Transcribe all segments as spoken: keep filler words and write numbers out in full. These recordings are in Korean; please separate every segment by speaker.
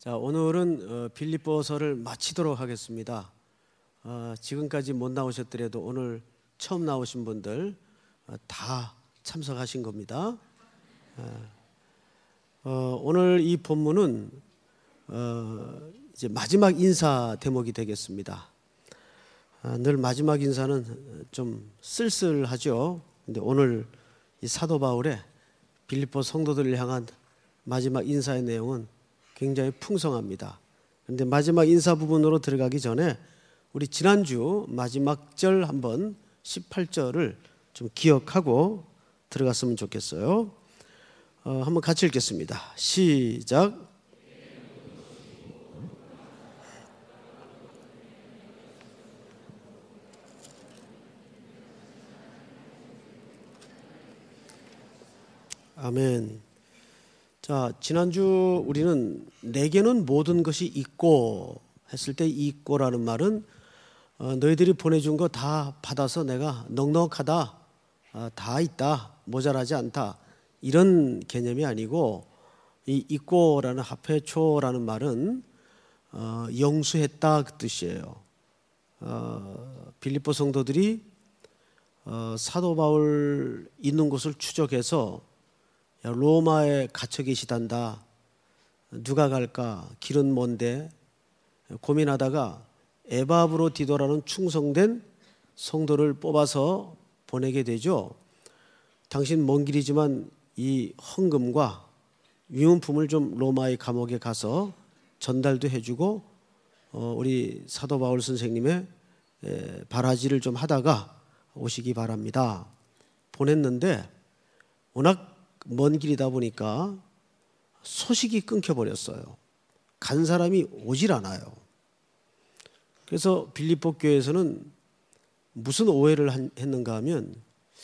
Speaker 1: 자, 오늘은 어, 빌립보서를 마치도록 하겠습니다. 어, 지금까지 못 나오셨더라도 오늘 처음 나오신 분들 어, 다 참석하신 겁니다. 어, 어, 오늘 이 본문은 어, 이제 마지막 인사 대목이 되겠습니다. 어, 늘 마지막 인사는 좀 쓸쓸하죠. 근데 오늘 이 사도 바울의 빌립보 성도들을 향한 마지막 인사의 내용은 굉장히 풍성합니다. 그런데 마지막 인사 부분으로 들어가기 전에 우리 지난주 마지막 절 한번 십팔 절을 좀 기억하고 들어갔으면 좋겠어요. 어, 한번 같이 읽겠습니다. 시작. 아멘. 자, 지난주 우리는 내게는 모든 것이 있고 했을 때 있고라는 말은 어, 너희들이 보내준 거 다 받아서 내가 넉넉하다, 어, 다 있다, 모자라지 않다 이런 개념이 아니고 이 있고라는 하페초라는 말은 어, 영수했다 그 뜻이에요. 어, 빌립보 성도들이 어, 사도 바울 있는 곳을 추적해서 야, 로마에 갇혀 계시단다. 누가 갈까? 길은 먼데 고민하다가 에바브로디도라는 충성된 성도를 뽑아서 보내게 되죠. 당신 먼 길이지만 이 헌금과 위문품을 좀 로마의 감옥에 가서 전달도 해주고 어, 우리 사도 바울 선생님의 에, 바라지를 좀 하다가 오시기 바랍니다. 보냈는데 워낙 먼 길이다 보니까 소식이 끊겨버렸어요. 간 사람이 오질 않아요. 그래서 빌립보 교회에서는 무슨 오해를 했는가 하면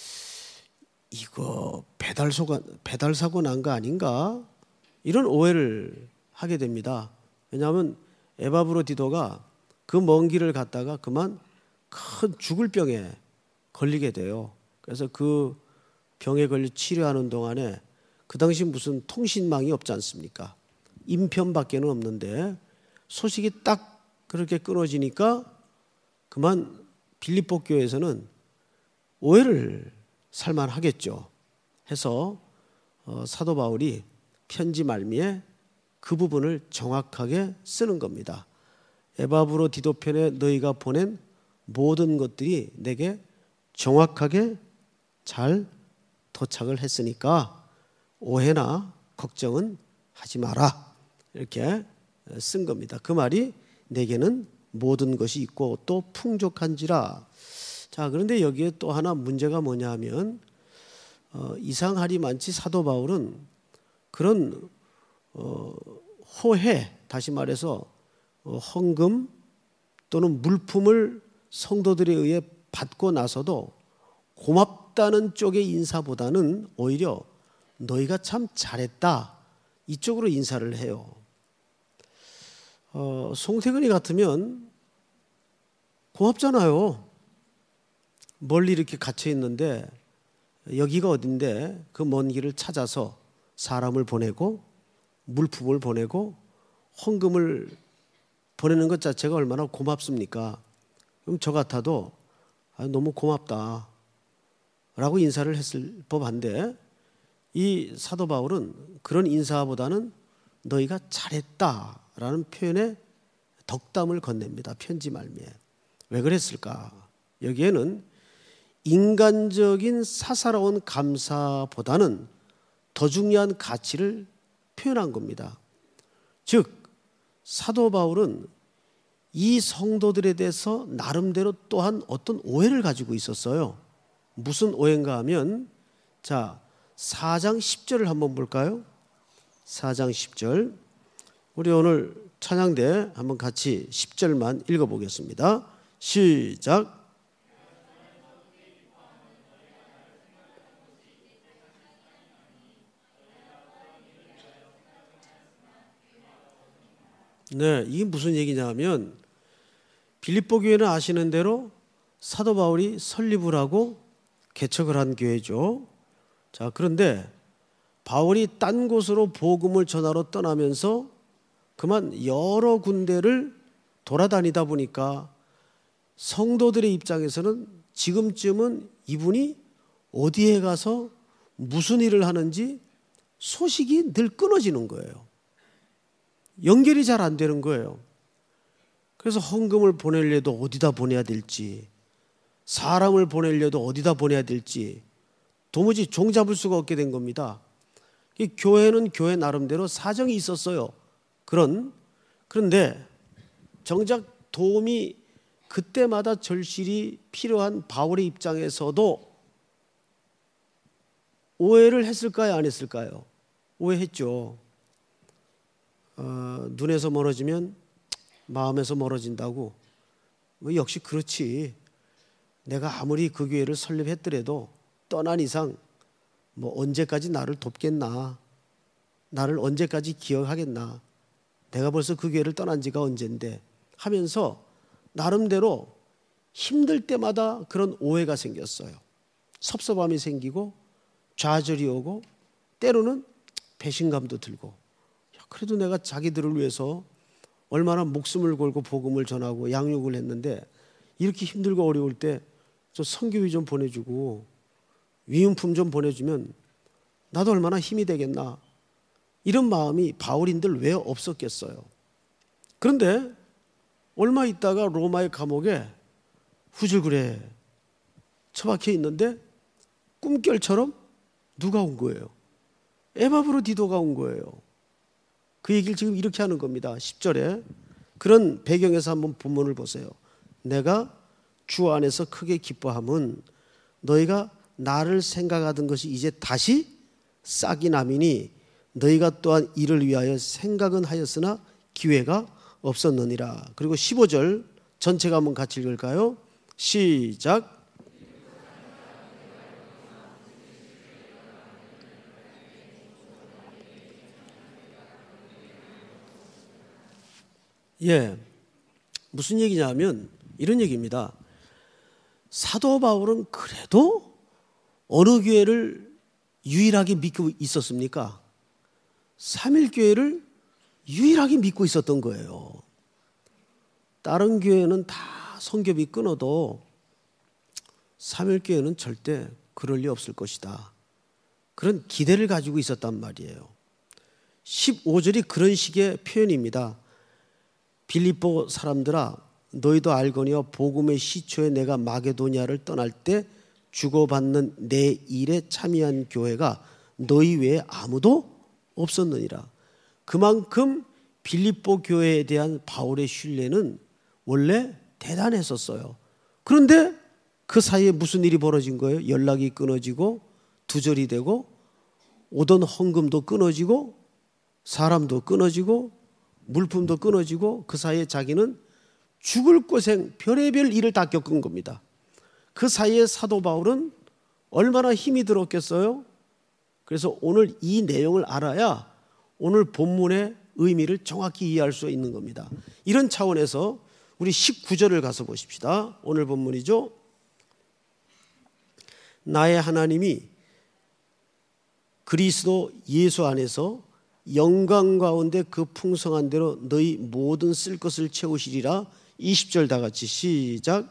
Speaker 1: 이거 배달소가, 배달사고 난 거 아닌가? 이런 오해를 하게 됩니다. 왜냐하면 에바브로디도가 그 먼 길을 갔다가 그만 큰 죽을 병에 걸리게 돼요. 그래서 그 병에 걸려 치료하는 동안에 그 당시 무슨 통신망이 없지 않습니까? 인편밖에는 없는데 소식이 딱 그렇게 끊어지니까 그만 빌립보 교회에서는 오해를 살만하겠죠. 해서 어, 사도 바울이 편지 말미에 그 부분을 정확하게 쓰는 겁니다. 에바브로디도 편에 너희가 보낸 모든 것들이 내게 정확하게 잘 도착을 했으니까 오해나 걱정은 하지 마라 이렇게 쓴 겁니다. 그 말이 내게는 모든 것이 있고 또 풍족한지라. 자, 그런데 여기에 또 하나 문제가 뭐냐 하면 어, 이상하리 많지 사도 바울은 그런 어, 호해, 다시 말해서 어, 헌금 또는 물품을 성도들에 의해 받고 나서도 고맙다는 쪽의 인사보다는 오히려 너희가 참 잘했다 이쪽으로 인사를 해요. 어, 송태근이 같으면 고맙잖아요. 멀리 이렇게 갇혀 있는데 여기가 어딘데 그 먼 길을 찾아서 사람을 보내고 물품을 보내고 헌금을 보내는 것 자체가 얼마나 고맙습니까? 그럼 저 같아도 아, 너무 고맙다 라고 인사를 했을 법한데 이 사도 바울은 그런 인사보다는 너희가 잘했다라는 표현에 덕담을 건넵니다. 편지 말미에. 왜 그랬을까? 여기에는 인간적인 사사로운 감사보다는 더 중요한 가치를 표현한 겁니다. 즉 사도 바울은 이 성도들에 대해서 나름대로 또한 어떤 오해를 가지고 있었어요. 무슨 오해인가 하면 자, 사 장 십 절을 한번 볼까요? 사 장 십 절. 우리 오늘 찬양대 한번 같이 십 절만 읽어보겠습니다. 시작. 네, 이게 무슨 얘기냐면 빌립보 교회는 아시는 대로 사도 바울이 설립을 하고 개척을 한 교회죠. 자, 그런데 바울이 딴 곳으로 복음을 전하러 떠나면서 그만 여러 군데를 돌아다니다 보니까 성도들의 입장에서는 지금쯤은 이분이 어디에 가서 무슨 일을 하는지 소식이 늘 끊어지는 거예요. 연결이 잘 안 되는 거예요. 그래서 헌금을 보내려도 어디다 보내야 될지, 사람을 보내려도 어디다 보내야 될지 도무지 종잡을 수가 없게 된 겁니다. 교회는 교회 나름대로 사정이 있었어요. 그런 그런데 정작 도움이 그때마다 절실히 필요한 바울의 입장에서도 오해를 했을까요? 안 했을까요? 오해했죠. 어, 눈에서 멀어지면 마음에서 멀어진다고. 뭐 역시 그렇지. 내가 아무리 그 교회를 설립했더라도 떠난 이상 뭐 언제까지 나를 돕겠나, 나를 언제까지 기억하겠나, 내가 벌써 그 교회를 떠난 지가 언젠데 하면서 나름대로 힘들 때마다 그런 오해가 생겼어요. 섭섭함이 생기고 좌절이 오고 때로는 배신감도 들고, 야, 그래도 내가 자기들을 위해서 얼마나 목숨을 걸고 복음을 전하고 양육을 했는데 이렇게 힘들고 어려울 때 저 선교비 좀 보내주고 위임품 좀 보내주면 나도 얼마나 힘이 되겠나, 이런 마음이 바울인들 왜 없었겠어요. 그런데 얼마 있다가 로마의 감옥에 후줄그레 처박혀 있는데 꿈결처럼 누가 온 거예요? 에바브로디도가 온 거예요. 그 얘기를 지금 이렇게 하는 겁니다. 십 절에 그런 배경에서 한번 본문을 보세요. 내가 주 안에서 크게 기뻐함은 너희가 나를 생각하던 것이 이제 다시 싹이 나미니 너희가 또한 이를 위하여 생각은 하였으나 기회가 없었느니라. 그리고 십오 절 전체가 한번 같이 읽을까요? 시작. 예, 무슨 얘기냐면 이런 얘기입니다. 사도 바울은 그래도 어느 교회를 유일하게 믿고 있었습니까? 삼일교회를 유일하게 믿고 있었던 거예요. 다른 교회는 다 선교비 끊어도 삼일교회는 절대 그럴 리 없을 것이다, 그런 기대를 가지고 있었단 말이에요. 십오 절이 그런 식의 표현입니다. 빌립보 사람들아, 너희도 알거니와 복음의 시초에 내가 마게도니아를 떠날 때 주고받는 내 일에 참여한 교회가 너희 외에 아무도 없었느니라. 그만큼 빌립보 교회에 대한 바울의 신뢰는 원래 대단했었어요. 그런데 그 사이에 무슨 일이 벌어진 거예요? 연락이 끊어지고 두절이 되고 오던 헌금도 끊어지고 사람도 끊어지고 물품도 끊어지고 그 사이에 자기는 죽을 고생, 별의별 일을 다 겪은 겁니다. 그 사이에 사도 바울은 얼마나 힘이 들었겠어요? 그래서 오늘 이 내용을 알아야 오늘 본문의 의미를 정확히 이해할 수 있는 겁니다. 이런 차원에서 우리 십구 절을 가서 보십시다. 오늘 본문이죠. 나의 하나님이 그리스도 예수 안에서 영광 가운데 그 풍성한 대로 너희 모든 쓸 것을 채우시리라. 이십 절 다 같이 시작.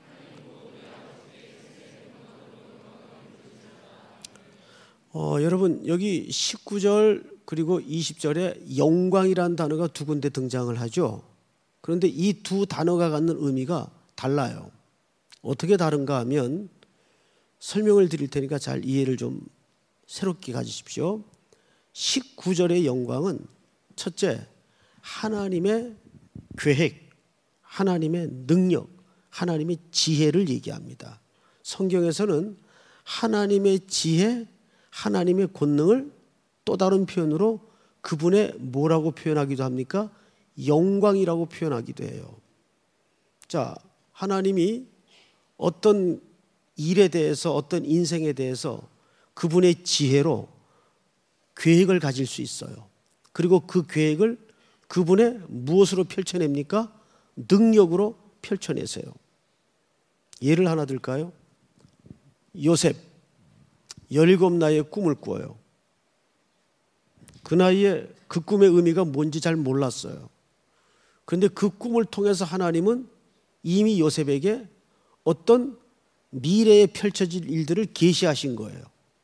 Speaker 1: 어, 여러분 여기 십구 절 그리고 이십 절에 영광이라는 단어가 두 군데 등장을 하죠. 그런데 이 두 단어가 갖는 의미가 달라요. 어떻게 다른가 하면 설명을 드릴 테니까 잘 이해를 좀 새롭게 가지십시오. 십구 절의 영광은 첫째, 하나님의 계획, 하나님의 능력, 하나님의 지혜를 얘기합니다. 성경에서는 하나님의 지혜, 하나님의 권능을 또 다른 표현으로 그분의 뭐라고 표현하기도 합니까? 영광이라고 표현하기도 해요. 자, 하나님이 어떤 일에 대해서, 어떤 인생에 대해서 그분의 지혜로 계획을 가질 수 있어요. 그리고 그 계획을 그분의 무엇으로 펼쳐냅니까? 능력으로 펼쳐내세요. 예를 하나 들까요? 요셉 열일곱 나이에 꿈을 꾸어요. 그 나이에 그 꿈의 의미가 뭔지 잘 몰랐어요. 그런데 그 꿈을 통해서 하나님은 이미 요셉에게 어떤 미래에 펼쳐질 일들을 계시하신 거예요.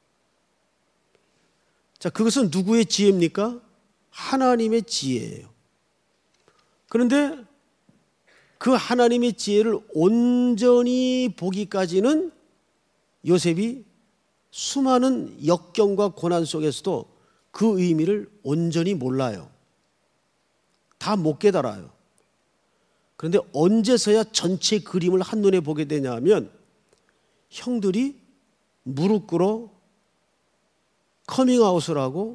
Speaker 1: 자, 그것은 누구의 지혜입니까? 하나님의 지혜예요. 그런데 그 하나님의 지혜를 온전히 보기까지는 요셉이 수많은 역경과 고난 속에서도 그 의미를 온전히 몰라요. 다 못 깨달아요. 그런데 언제서야 전체 그림을 한눈에 보게 되냐면 형들이 무릎 꿇어 커밍아웃을 하고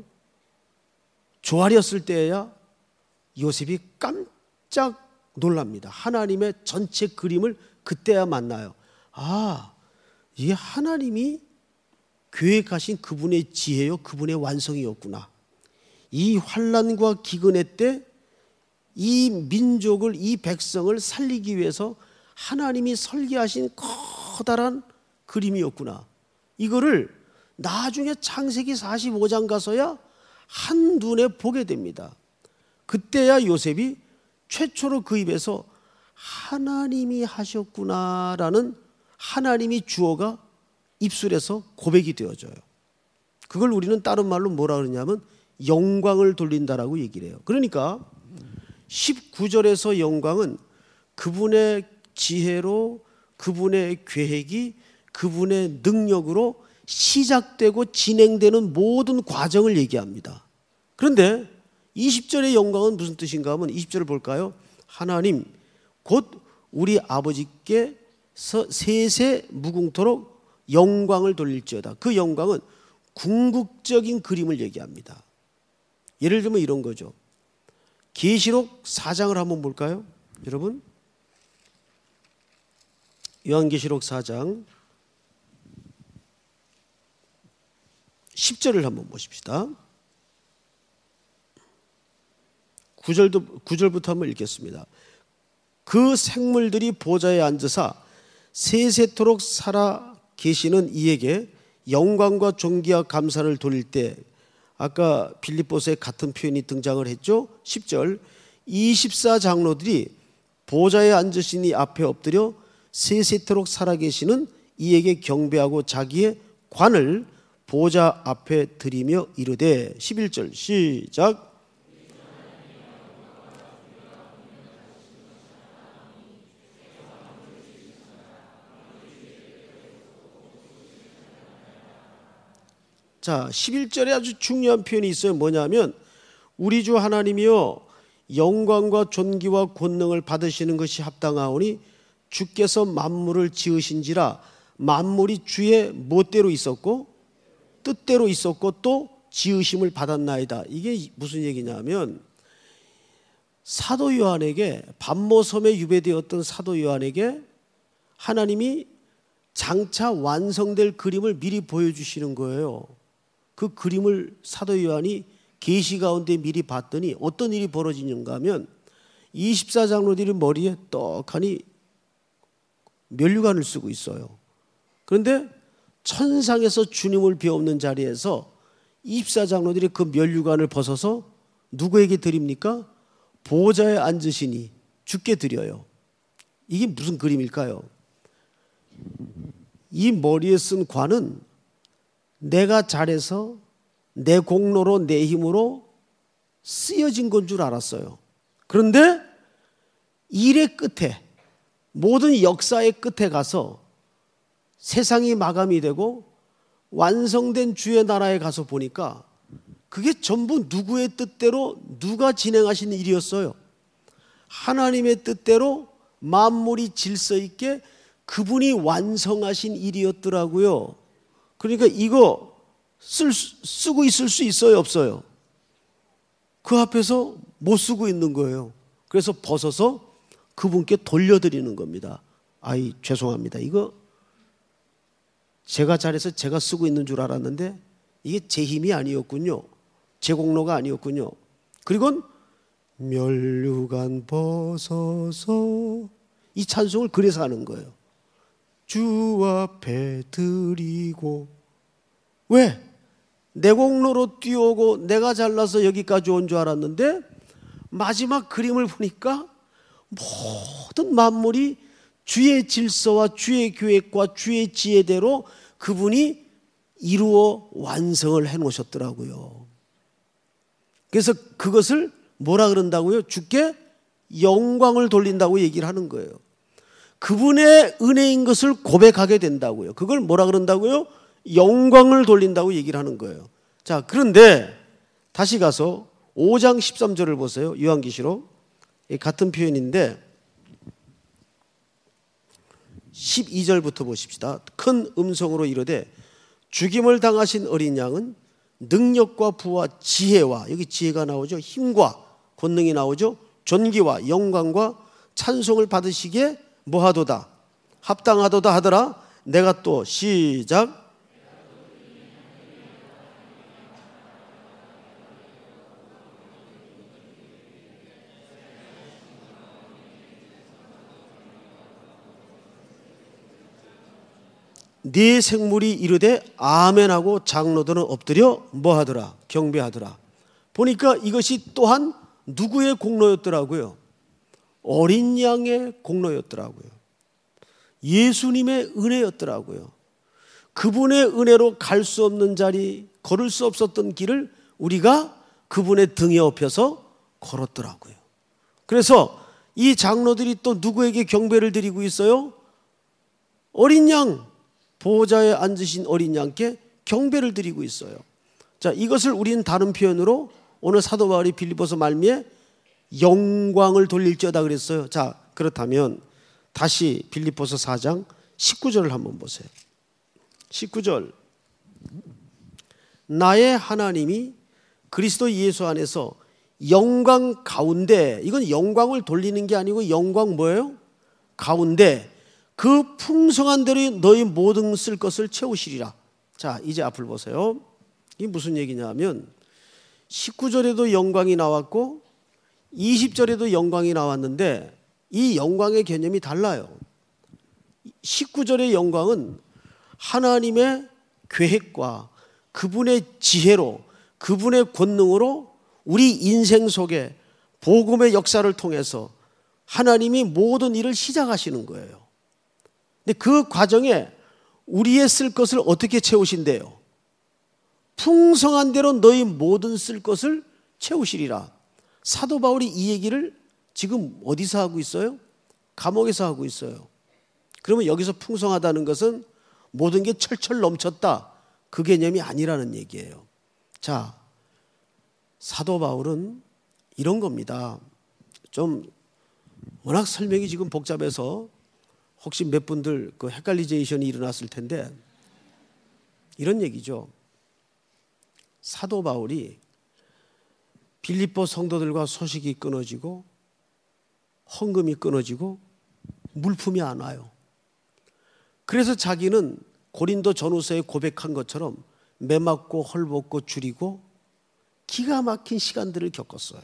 Speaker 1: 조아렸을 때야 요셉이 깜짝 놀랍니다. 하나님의 전체 그림을 그때야 만나요. 아, 이게 하나님이 계획하신 그분의 지혜요, 그분의 완성이었구나. 이 환난과 기근의 때 이 민족을, 이 백성을 살리기 위해서 하나님이 설계하신 커다란 그림이었구나. 이거를 나중에 창세기 사십오 장 가서야 한눈에 보게 됩니다. 그때야 요셉이 최초로 그 입에서 하나님이 하셨구나라는 하나님이 주어가 입술에서 고백이 되어져요. 그걸 우리는 다른 말로 뭐라 그러냐면 영광을 돌린다라고 얘기를 해요. 그러니까 십구 절에서 영광은 그분의 지혜로, 그분의 계획이, 그분의 능력으로 시작되고 진행되는 모든 과정을 얘기합니다. 그런데 이십 절의 영광은 무슨 뜻인가 하면 이십 절을 볼까요? 하나님 곧 우리 아버지께서 세세 무궁토록 영광을 돌릴지어다. 그 영광은 궁극적인 그림을 얘기합니다. 예를 들면 이런 거죠. 계시록 사 장을 한번 볼까요? 여러분, 요한계시록 사 장 십 절을 한번 보십시다. 구 절도, 구 절부터 한번 읽겠습니다. 그 생물들이 보좌에 앉으사 세세토록 살아 계시는 이에게 영광과 존귀와 감사를 돌릴 때, 아까 빌립보서에 같은 표현이 등장을 했죠. 십 절, 이십사 장로들이 보좌에 앉으신 이 앞에 엎드려 세세토록 살아계시는 이에게 경배하고 자기의 관을 보좌 앞에 드리며 이르되, 십일 절 시작. 자, 십일 절에 아주 중요한 표현이 있어요. 뭐냐면 우리 주 하나님이여 영광과 존귀와 권능을 받으시는 것이 합당하오니 주께서 만물을 지으신지라 만물이 주의 멋대로 있었고 뜻대로 있었고 또 지으심을 받았나이다. 이게 무슨 얘기냐면 사도 요한에게, 반모섬에 유배되었던 사도 요한에게 하나님이 장차 완성될 그림을 미리 보여주시는 거예요. 그 그림을 사도 요한이 계시 가운데 미리 봤더니 어떤 일이 벌어지는가 하면 이십사 장로들이 머리에 떡하니 면류관을 쓰고 있어요. 그런데 천상에서 주님을 비옵는 자리에서 이십사 장로들이 그 면류관을 벗어서 누구에게 드립니까? 보좌에 앉으시니 주께 드려요. 이게 무슨 그림일까요? 이 머리에 쓴 관은 내가 잘해서 내 공로로 내 힘으로 쓰여진 건 줄 알았어요. 그런데 일의 끝에, 모든 역사의 끝에 가서 세상이 마감이 되고 완성된 주의 나라에 가서 보니까 그게 전부 누구의 뜻대로 누가 진행하신 일이었어요. 하나님의 뜻대로 만물이 질서 있게 그분이 완성하신 일이었더라고요. 그러니까 이거 쓸, 쓰고 있을 수 있어요, 없어요? 그 앞에서 못 쓰고 있는 거예요. 그래서 벗어서 그분께 돌려드리는 겁니다. 아이, 죄송합니다. 이거 제가 잘해서 제가 쓰고 있는 줄 알았는데 이게 제 힘이 아니었군요. 제 공로가 아니었군요. 그리고 면류관 벗어서 이 찬송을 그래서 하는 거예요. 주 앞에 드리고. 왜? 내 공로로 뛰어오고 내가 잘나서 여기까지 온 줄 알았는데 마지막 그림을 보니까 모든 만물이 주의 질서와 주의 계획과 주의 지혜대로 그분이 이루어 완성을 해 놓으셨더라고요. 그래서 그것을 뭐라 그런다고요? 주께 영광을 돌린다고 얘기를 하는 거예요. 그분의 은혜인 것을 고백하게 된다고요. 그걸 뭐라 그런다고요? 영광을 돌린다고 얘기를 하는 거예요. 자, 그런데 다시 가서 오 장 십삼 절을 보세요. 요한계시록 같은 표현인데 십이 절부터 보십시다. 큰 음성으로 이르되 죽임을 당하신 어린 양은 능력과 부와 지혜와, 여기 지혜가 나오죠. 힘과 권능이 나오죠. 존귀와 영광과 찬송을 받으시기에 뭐하도다? 합당하도다 하더라. 내가 또 시작. 네 생물이 이르되 아멘하고 장로들은 엎드려 뭐하더라? 경배하더라. 보니까 이것이 또한 누구의 공로였더라고요? 어린 양의 공로였더라고요. 예수님의 은혜였더라고요. 그분의 은혜로 갈 수 없는 자리, 걸을 수 없었던 길을 우리가 그분의 등에 업혀서 걸었더라고요. 그래서 이 장로들이 또 누구에게 경배를 드리고 있어요? 어린 양, 보호자에 앉으신 어린 양께 경배를 드리고 있어요. 자, 이것을 우리는 다른 표현으로 오늘 사도 바울이 빌립보서 말미에 영광을 돌릴지어다 그랬어요. 자, 그렇다면 다시 빌립보서 사 장 십구 절을 한번 보세요. 십구 절. 나의 하나님이 그리스도 예수 안에서 영광 가운데, 이건 영광을 돌리는 게 아니고 영광 뭐예요? 가운데 그 풍성한 대로 너희 모든 쓸 것을 채우시리라. 자, 이제 앞을 보세요. 이게 무슨 얘기냐면 십구 절에도 영광이 나왔고 이십 절에도 영광이 나왔는데 이 영광의 개념이 달라요. 십구 절의 영광은 하나님의 계획과 그분의 지혜로, 그분의 권능으로 우리 인생 속에 복음의 역사를 통해서 하나님이 모든 일을 시작하시는 거예요. 근데 그 과정에 우리의 쓸 것을 어떻게 채우신대요? 풍성한 대로 너희 모든 쓸 것을 채우시리라. 사도 바울이 이 얘기를 지금 어디서 하고 있어요? 감옥에서 하고 있어요. 그러면 여기서 풍성하다는 것은 모든 게 철철 넘쳤다, 그 개념이 아니라는 얘기예요. 자, 사도 바울은 이런 겁니다. 좀 워낙 설명이 지금 복잡해서 혹시 몇 분들 그 헷갈리제이션이 일어났을 텐데 이런 얘기죠. 사도 바울이 빌립보 성도들과 소식이 끊어지고 헌금이 끊어지고 물품이 안 와요. 그래서 자기는 고린도 전후서에 고백한 것처럼 매맞고 헐벗고 줄이고 기가 막힌 시간들을 겪었어요.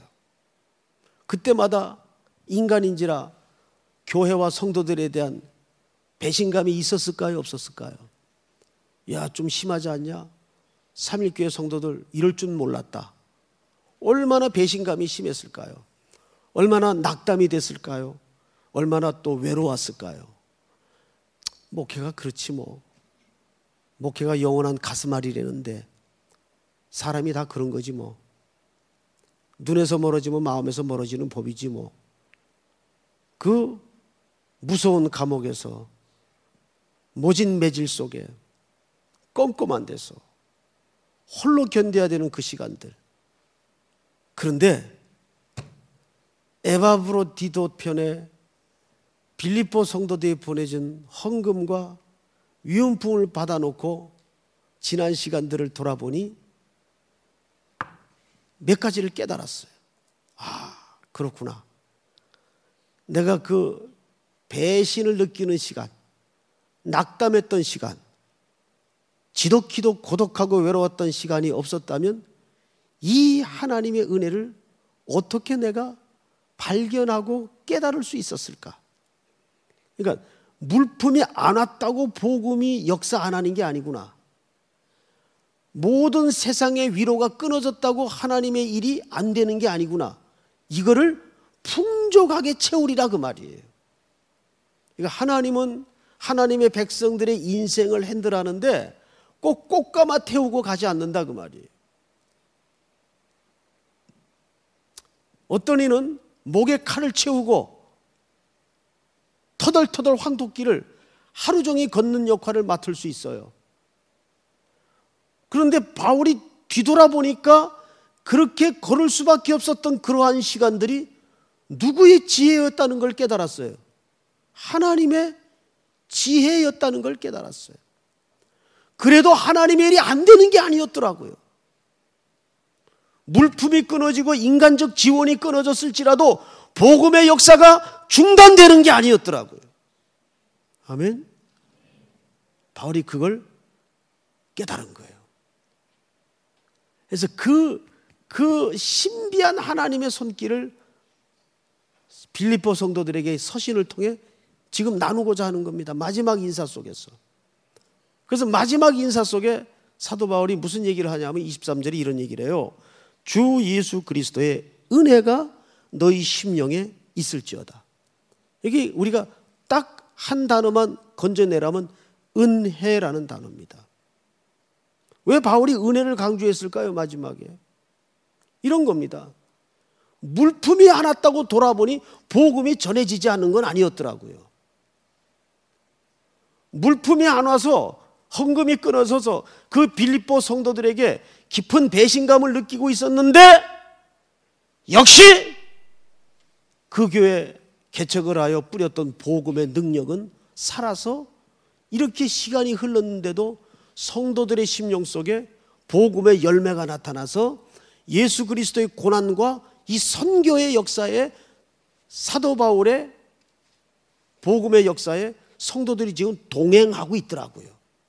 Speaker 1: 그때마다 인간인지라 교회와 성도들에 대한 배신감이 있었을까요? 없었을까요? 야, 좀 심하지 않냐? 삼일교회 성도들 이럴 줄 몰랐다. 얼마나 배신감이 심했을까요? 얼마나 낙담이 됐을까요? 얼마나 또 외로웠을까요? 목회가 그렇지 뭐. 목회가 영원한 가슴앓이라는데 사람이 다 그런 거지 뭐. 눈에서 멀어지면 마음에서 멀어지는 법이지 뭐. 그 무서운 감옥에서 모진 매질 속에 껌껌한 데서 홀로 견뎌야 되는 그 시간들. 그런데 에바브로디도 편에 빌립보 성도들이 보내준 헌금과 위음품을 받아놓고 지난 시간들을 돌아보니 몇 가지를 깨달았어요. 아, 그렇구나. 내가 그 배신을 느끼는 시간, 낙담했던 시간, 지독히도 고독하고 외로웠던 시간이 없었다면 이 하나님의 은혜를 어떻게 내가 발견하고 깨달을 수 있었을까? 그러니까 물품이 안 왔다고 복음이 역사 안 하는 게 아니구나. 모든 세상의 위로가 끊어졌다고 하나님의 일이 안 되는 게 아니구나. 이거를 풍족하게 채우리라 그 말이에요. 그러니까 하나님은 하나님의 백성들의 인생을 핸들하는데 꼭 꽃가마 태우고 가지 않는다 그 말이에요. 어떤 이는 목에 칼을 채우고 터덜터덜 황토길을 하루 종일 걷는 역할을 맡을 수 있어요. 그런데 바울이 뒤돌아보니까 그렇게 걸을 수밖에 없었던 그러한 시간들이 누구의 지혜였다는 걸 깨달았어요. 하나님의 지혜였다는 걸 깨달았어요. 그래도 하나님의 일이 안 되는 게 아니었더라고요. 물품이 끊어지고 인간적 지원이 끊어졌을지라도 복음의 역사가 중단되는 게 아니었더라고요. 아멘. 바울이 그걸 깨달은 거예요. 그래서 그, 그 신비한 하나님의 손길을 빌립보 성도들에게 서신을 통해 지금 나누고자 하는 겁니다. 마지막 인사 속에서. 그래서 마지막 인사 속에 사도 바울이 무슨 얘기를 하냐면 이십삼 절에 이런 얘기를 해요. 주 예수 그리스도의 은혜가 너희 심령에 있을지어다. 여기 우리가 딱 한 단어만 건져내라면 은혜라는 단어입니다. 왜 바울이 은혜를 강조했을까요? 마지막에 이런 겁니다. 물품이 안 왔다고 돌아보니 복음이 전해지지 않는 건 아니었더라고요. 물품이 안 와서 헌금이 끊어져서 그 빌립보 성도들에게 깊은 배신감을 느끼고 있었는데 역시 그 교회 개척을 하여 뿌렸던 복음의 능력은 살아서 이렇게 시간이 흘렀는데도 성도들의 심령 속에 복음의 열매가 나타나서 예수 그리스도의 고난과 이 선교의 역사에 사도 바울의 복음의 역사에 성도들이 지금 동행하고 있더라고요.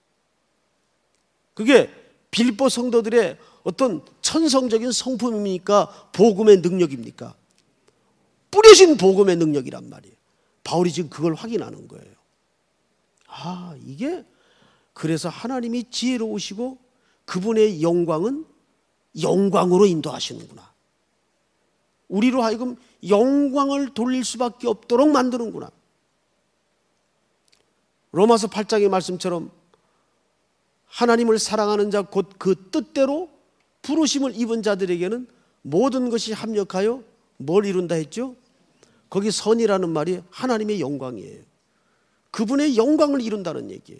Speaker 1: 그게 빌립보 성도들의 어떤 천성적인 성품입니까? 복음의 능력입니까? 뿌려진 복음의 능력이란 말이에요. 바울이 지금 그걸 확인하는 거예요. 아, 이게 그래서 하나님이 지혜로우시고 그분의 영광은 영광으로 인도하시는구나. 우리로 하여금 영광을 돌릴 수밖에 없도록 만드는구나. 로마서 팔 장의 말씀처럼 하나님을 사랑하는 자 곧 그 뜻대로 부르심을 입은 자들에게는 모든 것이 합력하여 뭘 이룬다 했죠? 거기 선이라는 말이 하나님의 영광이에요. 그분의 영광을 이룬다는 얘기예요.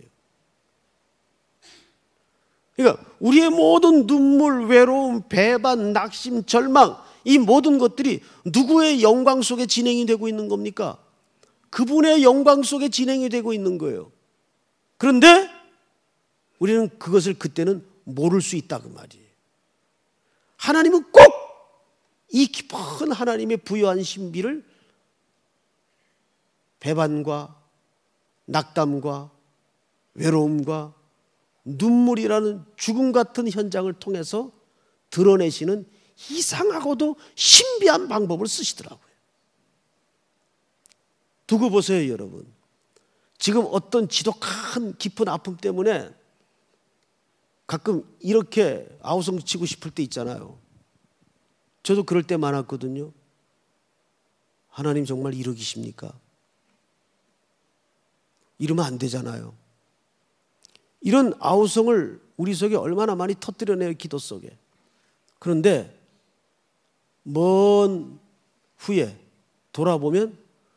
Speaker 1: 그러니까 우리의 모든 눈물, 외로움, 배반, 낙심, 절망 이 모든 것들이 누구의 영광 속에 진행이 되고 있는 겁니까? 그분의 영광 속에 진행이 되고 있는 거예요. 그런데 우리는 그것을 그때는 모를 수 있다 그 말이에요. 하나님은 꼭 이 깊은 하나님의 부여한 신비를 배반과 낙담과 외로움과 눈물이라는 죽음 같은 현장을 통해서 드러내시는 이상하고도 신비한 방법을 쓰시더라고요. 두고 보세요, 여러분. 지금 어떤 지독한 깊은 아픔 때문에 가끔 이렇게 아우성 치고 싶을 때 있잖아요. 저도 그럴 때 많았거든요. 하나님 정말 이러기십니까? 이러면 안 되잖아요. 이런 아우성을 우리 속에 얼마나 많이 터뜨려내요, 기도 속에. 그런데 먼 후에 돌아보면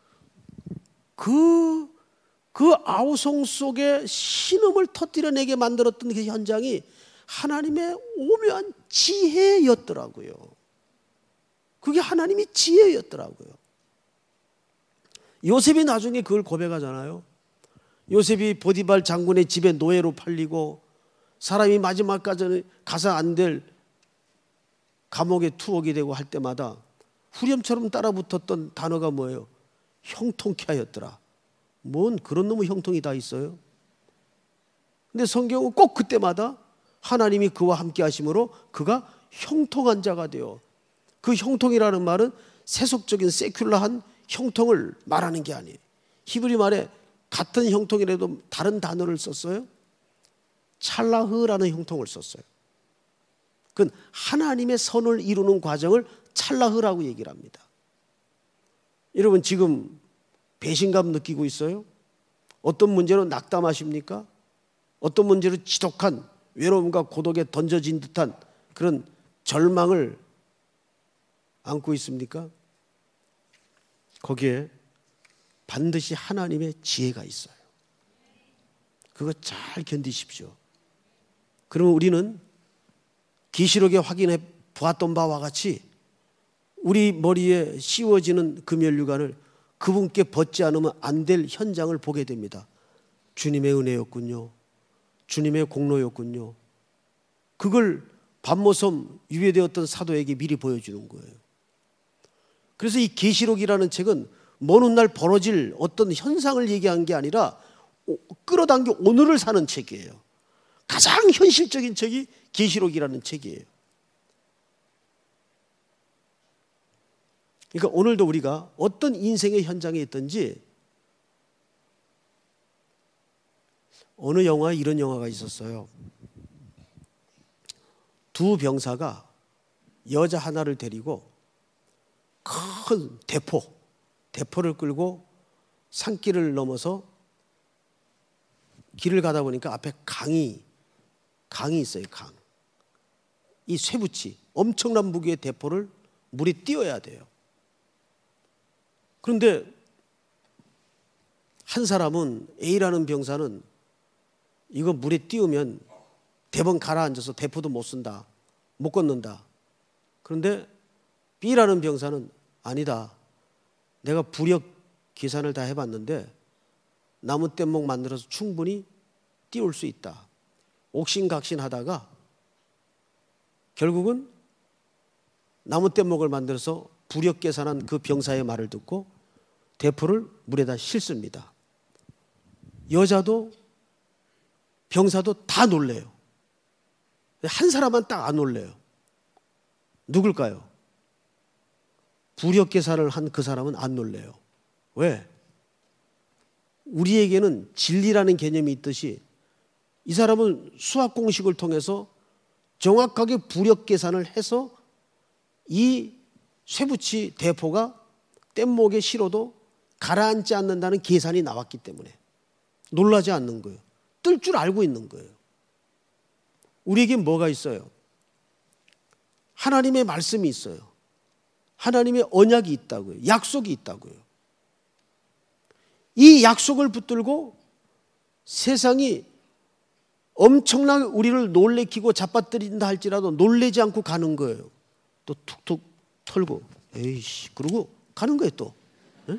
Speaker 1: 그, 그 아우성 속에 신음을 터뜨려내게 만들었던 그 현장이 하나님의 오묘한 지혜였더라고요. 그게 하나님의 지혜였더라고요. 요셉이 나중에 그걸 고백하잖아요. 요셉이 보디발 장군의 집에 노예로 팔리고 사람이 마지막까지 가서 안 될 감옥에 투옥이 되고 할 때마다 후렴처럼 따라붙었던 단어가 뭐예요? 형통케 하였더라. 뭔 그런 놈의 형통이 다 있어요? 근데 성경은 꼭 그때마다 하나님이 그와 함께 하심으로 그가 형통한 자가 되어, 그 형통이라는 말은 세속적인 세큘러한 형통을 말하는 게 아니에요. 히브리 말에 같은 형통이라도 다른 단어를 썼어요. 찰라흐라는 형통을 썼어요. 그건 하나님의 선을 이루는 과정을 찰나흐라고 얘기를 합니다. 여러분 지금 배신감 느끼고 있어요? 어떤 문제로 낙담하십니까? 어떤 문제로 지독한 외로움과 고독에 던져진 듯한 그런 절망을 안고 있습니까? 거기에 반드시 하나님의 지혜가 있어요. 그거 잘 견디십시오. 그러면 우리는 계시록에 확인해 보았던 바와 같이 우리 머리에 씌워지는 금연류관을 그분께 벗지 않으면 안 될 현장을 보게 됩니다. 주님의 은혜였군요. 주님의 공로였군요. 그걸 밤모섬 유배되었던 사도에게 미리 보여주는 거예요. 그래서 이 계시록이라는 책은 먼 훗날 벌어질 어떤 현상을 얘기한 게 아니라 끌어당겨 오늘을 사는 책이에요. 가장 현실적인 책이 계시록이라는 책이에요. 그러니까 오늘도 우리가 어떤 인생의 현장에 있든지, 어느 영화에 이런 영화가 있었어요. 두 병사가 여자 하나를 데리고 큰 대포, 대포를 끌고 산길을 넘어서 길을 가다 보니까 앞에 강이, 강이 있어요, 강. 이 쇠붙이, 엄청난 무게의 대포를 물에 띄워야 돼요. 그런데 한 사람은, A라는 병사는 이거 물에 띄우면 대번 가라앉아서 대포도 못 쓴다, 못 걷는다. 그런데 B라는 병사는 아니다. 내가 부력 계산을 다 해봤는데 나무 뗏목 만들어서 충분히 띄울 수 있다. 옥신각신하다가 결국은 나무 뗏목을 만들어서 부력 계산한 그 병사의 말을 듣고 대포를 물에다 싣습니다. 여자도 병사도 다 놀래요. 한 사람만 딱 안 놀래요. 누굴까요? 부력 계산을 한 그 사람은 안 놀래요. 왜? 우리에게는 진리라는 개념이 있듯이 이 사람은 수학 공식을 통해서 정확하게 부력 계산을 해서 이 쇠붙이 대포가 뗏목에 실어도 가라앉지 않는다는 계산이 나왔기 때문에 놀라지 않는 거예요. 뜰 줄 알고 있는 거예요. 우리에게 뭐가 있어요? 하나님의 말씀이 있어요. 하나님의 언약이 있다고요. 약속이 있다고요. 이 약속을 붙들고 세상이 엄청나게 우리를 놀래키고 잡아뜨린다 할지라도 놀래지 않고 가는 거예요. 또 툭툭 털고 에이씨 그러고 가는 거예요 또. 네?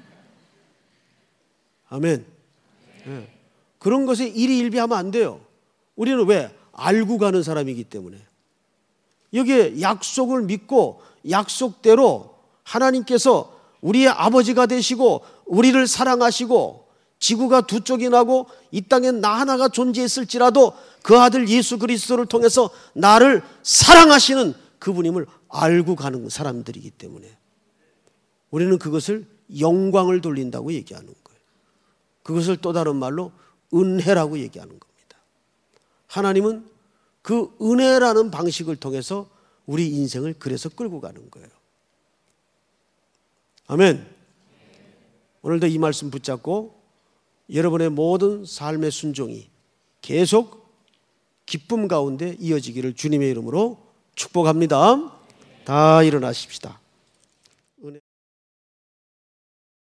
Speaker 1: 아멘. 네. 그런 것에 일희일비하면 안 돼요. 우리는 왜? 알고 가는 사람이기 때문에. 여기에 약속을 믿고 약속대로 하나님께서 우리의 아버지가 되시고 우리를 사랑하시고 지구가 두 쪽이 나고 이 땅엔 나 하나가 존재했을지라도 그 아들 예수 그리스도를 통해서 나를 사랑하시는 그분임을 알고 가는 사람들이기 때문에 우리는 그것을 영광을 돌린다고 얘기하는 거예요. 그것을 또 다른 말로 은혜라고 얘기하는 겁니다. 하나님은 그 은혜라는 방식을 통해서 우리 인생을 그래서 끌고 가는 거예요. 아멘. 오늘도 이 말씀 붙잡고 여러분의 모든 삶의 순종이 계속 기쁨 가운데 이어지기를 주님의 이름으로 축복합니다. 다 일어나십시다.